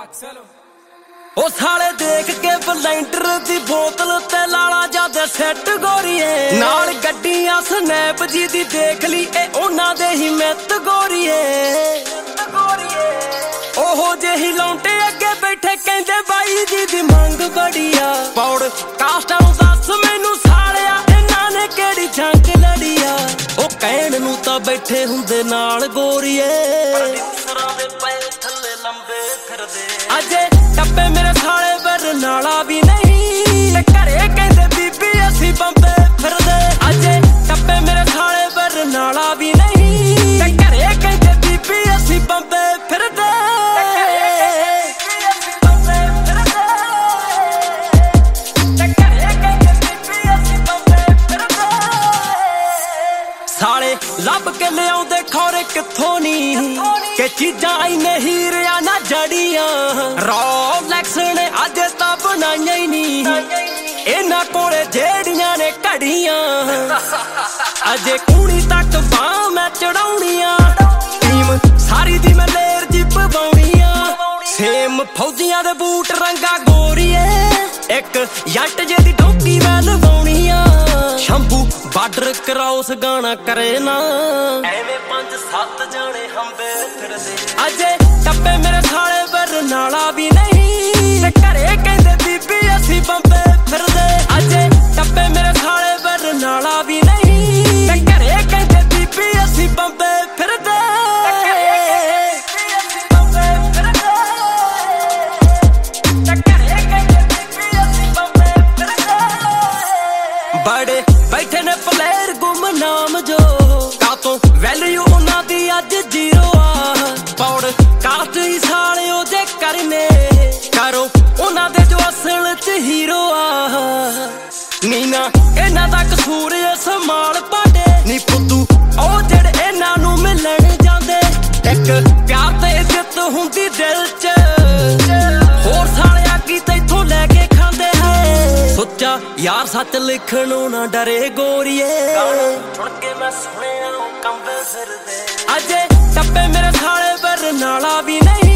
ओ साले देख के बलैंडर दी बोतल ते लाला जादे सेट गोरीए नाल गड्डियां स्नैप जी दी देख ली ए ओना दे ही मित गोरीए ओहो जेही लौंटे अगे बैठे कहंदे बाई जी दी मंग बड़िया पौड़ कास्टां नूं दस मैनू सालिया इन्हां ने केड़ी जंग लड़िया ओ कहण नूं तां बैठे हुंदे नाल गोरीए अजे टप्पे मेरे साले बरनाला भी नहीं घरे कहंदे बीबी असी बंबे फिरदे अजे टप्पे मेरे साले बरनाला भी नहीं घरे कहंदे बीबी असी बंबे फिरदे साले लब के लियाउंदे खौरे कित्थों नी के चीजां इने हीरिया ना जड़ियां रोलेक्स ने अज तां बनाईयां ही नी इन्हां कोले जेड़ियां ने घड़ियां अजे कूणी तक बाह मैं चढ़ाउणियां टीम सारी दी मैं लेर जी पवाउणियां सेम फौजियां दे बूट रंगा गोरीए एक जट जे दी डोकी मैं लवाउणियां शंभू बार्डर क्रॉस गाना करे ना एवें 5-7 जाने हंबे फिरदे अजे टप्पे मेरे साले बरनाला भी नहीं घरे कहंदे बीबी असी बंबे फिरदे अजे टप्पे मेरे साले बरनाला भी नहीं घरे कहंदे बीबी असी बंबे फिरदे बड़े बैठे ने प्लेयर गुमनाम जो कातों वैल्यू उन्हां दी अज जीरो आ पौड़ कास्ट ही साले ओदे करने करो उन्हां दे जो असल च हीरो आ नीना इन्हां दा कसूर संभाल पाडे नी पुत्तू ओ जेड़े इन्हां नूं मिलण जांदे एक प्यार ते इज्जत हुंदी दिल च होर सालिया की तैथों लैके खांदे है सोचा यार सच लिखणों ना डरे गोरीए सुन के मैं सुनिया कंबे फिरदे अजे टप्पे मेरे साले बरनाला भी नहीं